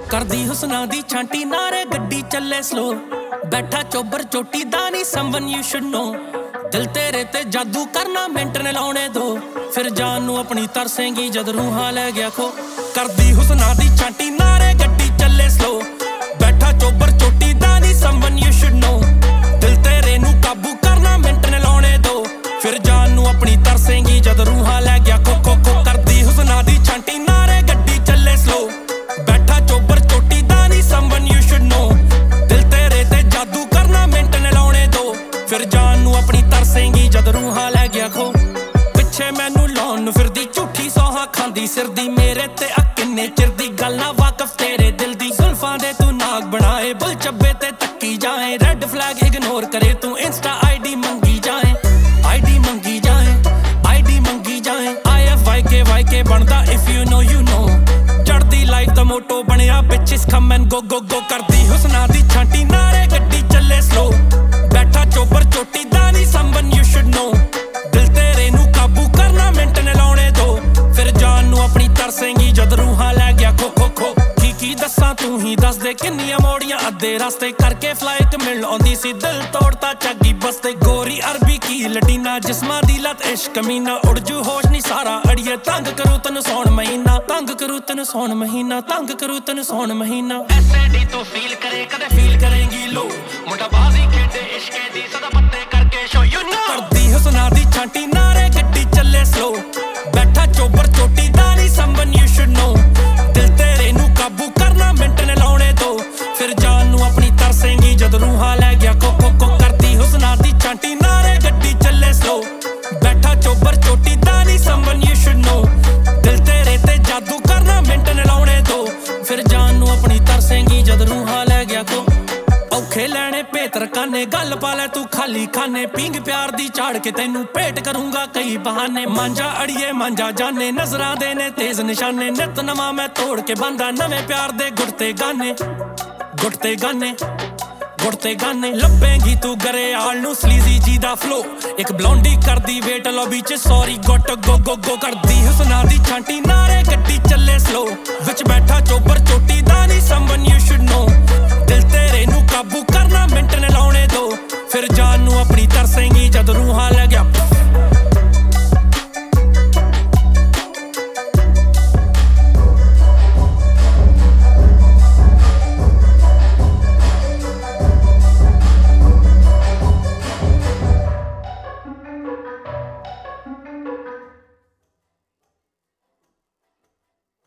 ਕਰਦੀ ਹੁਸਨਾ ਦੀ ਛਾਂਟੀ ਨਾਰੇ ਗੱਡੀ ਚੱਲੇ ਸਲੋ ਬੈਠਾ ਚੋਬਰ ਚੋਟੀ ਦਾ ਨੀ someone you should know ਦਿਲ ਤੇਰੇ ਤੇ ਜਾਦੂ ਕਰਨਾ ਮਿੰਟ ਨੇ ਲਾਉਣੇ ਦੋ ਫਿਰ ਜਾਨ ਨੂੰ ਆਪਣੀ ਤਰਸੇਂਗੀ ਜਦ ਰੂਹਾਂ ਲੈ ਗਿਆ ਖੋ ਕਰਦੀ ਹੁਸਨਾ ਦੀ ਛਾਂਟੀ ਨਾਰੇ ਗੱਡੀ ਚੱਲੇ ਸਲੋ ਬੈਠਾ ਚੋਬਰ ਚੋਟੀ ਦਾ ਨੀ someone you should know ਦਿਲ ਤੇਰੇ ਨੂੰ ਕਾਬੂ ਕਰਨਾ ਮਿੰਟ ਨੇ ਲਾਉਣੇ ਦੋ ਫਿਰ ਜਾਨ ਨੂੰ ਆਪਣੀ ਤਰਸੇਂਗੀ ਜਦ ਰੂਹਾਂ ਲੈ ਗਿਆ ਖੋ ਖੋ ਖੋ ਕਰਦੀ ਹੁਸਨਾ ਦੀ ਛਾਂਟੀ ਨਾਰੇ ਗੱਡੀ ਚੱਲੇ ਸਲੋ ਬੈਠਾ ਚੋਬਰ ਚੋਟੀ ਦਾ ਨੀ someone you should know ਦਿਲ ਤੇਰੇ ਤੇ ਜਾਦੂ ਕਰਨਾ ਮਿੰਟ ਨੇ ਲਾਉਣੇ ਦੋ ਫਿਰ ਜਾਨ ਨੂੰ ਆਪਣੀ ਤਰਸੇਂਗੀ ਜਦ ਰੂਹਾਂ ਲੈ ਗਿਆ ਖੋ ਪਿੱਛੇ ਮੈਨੂੰ ਲਾਉਣ ਨੂੰ ਫਿਰਦੀ ਝੂਠੀ ਸੌਹਾਂ ਖਾਂਦੀ ਸਿਰ ਦੀ ਮੇਰੇ ਤੇ ਆ ਕਿੰਨੇ ਚਿਰ ਦੀ ਗੱਲ ਨਾ ਵਾਕਫ ਤੇਰੇ ਦਿਲ ਦੀ ਜ਼ੁਲਫਾਂ ਦੇ ਤੂੰ ਨਾਗ ਬਣਾਏ ਬੁੱਲ ਚੱਬੇ ਤੇ ਤੱਕੀ ਜਾਏ ਰੈੱਡ ਫਲੈਗ ਇਗਨੋਰ ਕਰੇ ਤੂੰ ਇੰਸਟਾ ਆਈਡੀ ਮੰਗੀ ਜਾਏ ਆਈਡੀ ਮੰਗੀ ਜਾਏ ਆਈਡੀ ਮੰਗੀ ਜਾਏ IFYK ਬਣਦਾ if you know you know ਚੜਦੀ ਲਾਈਫ ਦਾ ਮੋਟੋ ਬਣਿਆ bitches come and go go go ਕਰਦੀ ਹੁਸਨਾ ਦੀ ਛਾਂਟੀ ਨਾਰੇ ਗੱਡੀ ਚੱਲੇ ਸਲੋ ਬੈਠਾ ਚੋਬਰ ਚੋਟੀ ਦਾ ਨੀ someone you should know ਦਿਲ ਤੇਰੇ ਨੂੰ ਕਾਬੂ ਕਰਨਾ ਮਿੰਟ ਨੇ ਲਾਉਣੇ ਦੋ ਫਿਰ ਜਾਨ ਨੂੰ ਆਪਣੀ ਤਰਸੇਂਗੀ ਜਦ ਰੂਹਾਂ ਲੈ ਗਿਆ ਖੋ ਖੋ ਖੋ ਕੀ ਦੱਸਾਂ ਤੂੰ ਹੀ ਦੱਸ ਦੇ ਕਿੰਨੀਆਂ ਮੋੜੀਆਂ ਅੱਧੇ ਰਸਤੇ ਕਰਕੇ ਫਲਾਈਟ ਮਿਲਣ ਆਉਂਦੀ ਸੀ ਦਿਲ ਤੋੜਤਾ ਚੱਗੀ ਬਸ ਤੇ ਗੋਰੀ ਅਰਬੀ ਕੀ ਲਟੀਨਾ ਜਿਸਮਾਂ ਦੀ ਲੱਤ ਇਸ਼ਕ ਮੀਨਾ ਉੜ ਜੂ ਹੋਸ਼ ਨੀ ਸਾਰਾ ਅੜੀਏ ਤੰਗ ਕਰੂ ਤੈਨੂੰ ਸੌਣ ਮਹੀਨਾ ਤੰਗ ਕਰੂ ਤੈਨੂੰ ਸੌਣ ਮਹੀਨਾ ਤੰਗ ਕਰੂ ਤੈਨੂੰ ਸੌਣ ਮਹੀਨਾ ਐਸਡੀ ਤੋਂ ਫੀਲ ਕਰੇ ਕਦੇ ਫੀਲ ਕਰੇਂਗੀ ਲੋ ਮੁੰਡਾ ਬਾਜ਼ੀ ਖੇਡੇ ਇਸ਼ਕੇ ਦੀ ਸਦਾ ਪੱਤੇ ਕਰਕੇ ਸ਼ੋ ਯੂ ਨੋ ਕਰਦੀ ਹੁਸਨਾ ਦੀ ਛਾਂਟੀ ਨਾਰੇ ਗੱਡੀ ਚੱਲੇ ਸਲੋ ਬੈਠਾ ਚੋਬਰ ਚੋਟੀ ਦਾ ਨੀ someone you should know ਦਿਲ ਤੇਰੇ ਨੂੰ ਕਾਬੂ ਕਰਨਾ ਮਿੰਟ ਨੇ ਲਾਉਣੇ ਦੋ ਫਿਰ ਜਾਨ ਨੂੰ ਆਪਣੀ ਤਰਸੇਂਗੀ ਜਦ ਰੂਹਾਂ ਲੈ ਗਿਆ ਖੋ ਖੋ ਖੋ ਕਰਦੀ ਹੁਸਨਾ ਦੀ ਛਾਂਟੀ ਨਾਰੇ ਗੱਡੀ ਚੱਲੇ ਸਲੋ ਬੈਠਾ ਚੋਬਰ ਚੋਟੀ ਦਾ ਨੀ someone you should know ਦਿਲ ਤੇਰੇ ਤੇ ਜਾਦੂ ਕਰਨਾ ਮਿੰਟ ਨੇ ਲਾਉਣੇ ਦੋ ਫਿਰ ਜਾਨ ਨੂੰ ਆਪਣੀ ਤਰਸੇਂਗੀ ਜਦ ਰੂਹਾਂ ਲੈ ਗਿਆ ਖੋ ਔਖੇ ਲੈਣੇ ਭੇਤਰ ਕਾਨੇ ਗੱਲ ਪਾ ਲੈ ਤੂੰ ਖਾਲੀ ਖਾਨੇ ਪਿੰਗ ਪਿਆਰ ਦੀ ਝਾੜ ਕੇ ਤੈਨੂੰ ਭੇਟ ਕਰੂੰਗਾ ਕਈ ਬਹਾਨੇ ਮਾਂਜਾ ਅੜੀਏ ਮਾਂਜਾ ਜਾਨੇ ਨਜ਼ਰਾਂ ਦੇ ਨੇ ਤੇਜ਼ ਨਿਸ਼ਾਨੇ ਨਿਤ ਨਵਾਂ ਮੈਂ ਤੋੜ ਕੇ ਬੰਦਾ ਨਵੇਂ ਪਿਆਰ ਦੇ ਗੁੜਤੇ ਗਾਨੇ ਗੁੜਤੇ ਗਾਨੇ ਗੁੜਤੇ ਗਾਨੇ ਲੱਭੇਂਗੀ ਤੂੰ ਗਰੇਆਲ ਨੂੰ ਸਲੀਜ਼ੀ ਜੀ ਦਾ ਫਲੋ ਇੱਕ ਬਲੌਂਡੀ ਕਰਦੀ ਵੇਟ ਲੌਬੀ ਚ ਸੌਰੀ ਗੁੱਟ ਗੋ ਗੋ ਗੋ ਕਰਦੀ ਹੁਸਨਾ ਦੀ ਛਾਂਟੀ ਨਾਰੇ ਗੱਡੀ ਚੱਲੇ ਸਲੋ ਵਿੱਚ ਬੈਠਾ ਚੋਬਰ ਚੋਟੀ ਦਾ ਨੀ someone you should know ਦਿਲ ਤੇਰੇ ਨੂੰ ਕਾਬੂ ਕਰਨਾ ਮਿੰਟ ਨੇ ਲਾਉਣੇ ਦੋ ਫਿਰ ਜਾਨ ਨੂੰ ਆਪਣੀ ਤਰਸੇਂਗੀ ਜਦ ਰੂਹਾਂ ਲੈ ਗਿਆ